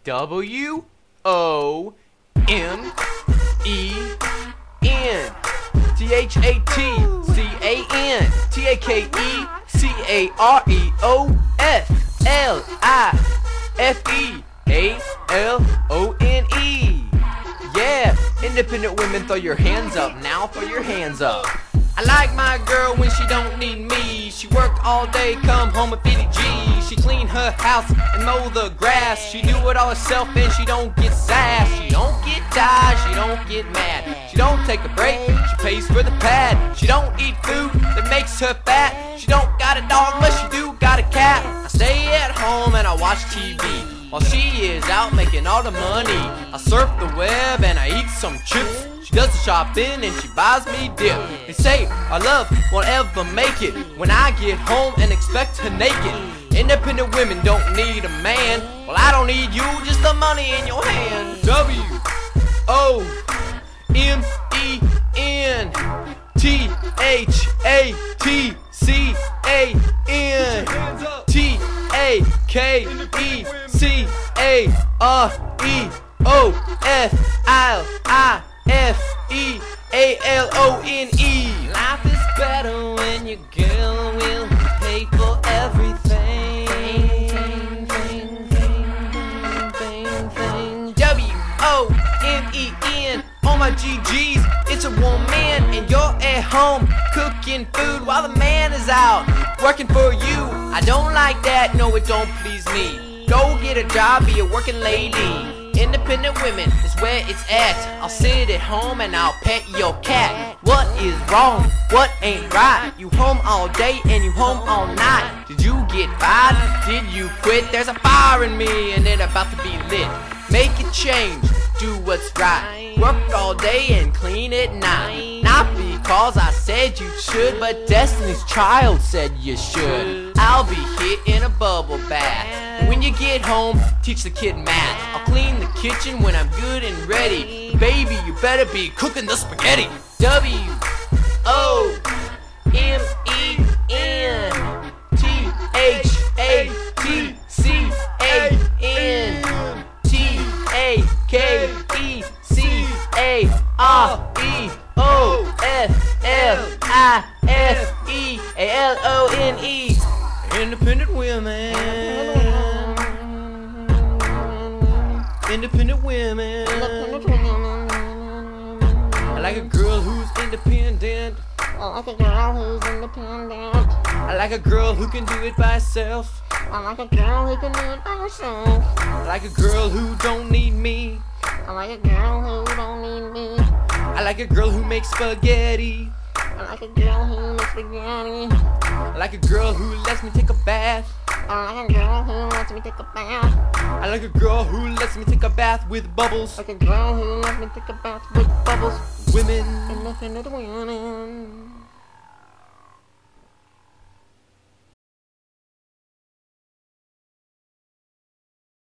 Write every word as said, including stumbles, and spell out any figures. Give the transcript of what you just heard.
W O M E N T H A T C A N T A K E C A R E O F L I F E A L O N E. Yeah, independent women, throw your hands up now, throw your hands up. I like my girl when she don't need me. She work all day, come home with fifty G's. She clean her house and mow the grass. She do it all herself and she don't get sass. She don't get tired, she don't get mad. She don't take a break, she pays for the pad. She don't eat food that makes her fat. She don't got a dog but she do got a cat. I stay at home and I watch T V while she is out making all the money. I surf the web and I eat some chips. She does the shopping and she buys me dip. They say our love won't ever make it when I get home and expect her naked. Independent women don't need a man. Well, I don't need you, just the money in your hand. W O M E N T H A T C A N T A K E C A R E O F L I F E A L O N E. Life is better when your girl will pay for everything. W O M E N. All my G Gs, it's a woman and you're at home cooking food while the man is out working for you. I don't like that, no it don't please me. Go get a job, be a working lady. Independent women is where it's at. I'll sit at home and I'll pet your cat. What is wrong? What ain't right? You home all day and you home all night. Did you get fired? Did you quit? There's a fire in me and it about to be lit. Make a change, do what's right. Work all day and clean at night. Not because I said you should, but Destiny's Child said you should. I'll be here in a bubble bath. When you get home, teach the kid math. I'll clean the kitchen when I'm good and ready. Baby, you better be cooking the spaghetti. W O M E N T H A T C A N T A K E C A R E O F L I F E A L O N E. Independent women. Independent women. I like a girl who's independent. I like a girl who's independent. I like a girl who can do it by herself. I like a girl who can do it by herself. I like a girl who don't need me. I like a girl who don't need me. I like a girl who makes spaghetti. I like a girl who makes spaghetti. I like a girl who lets me take a bath. I like a girl who lets me take a bath. I like a girl who lets me take a bath with bubbles. Like a girl who lets me take a bath with bubbles. Women. Independent women.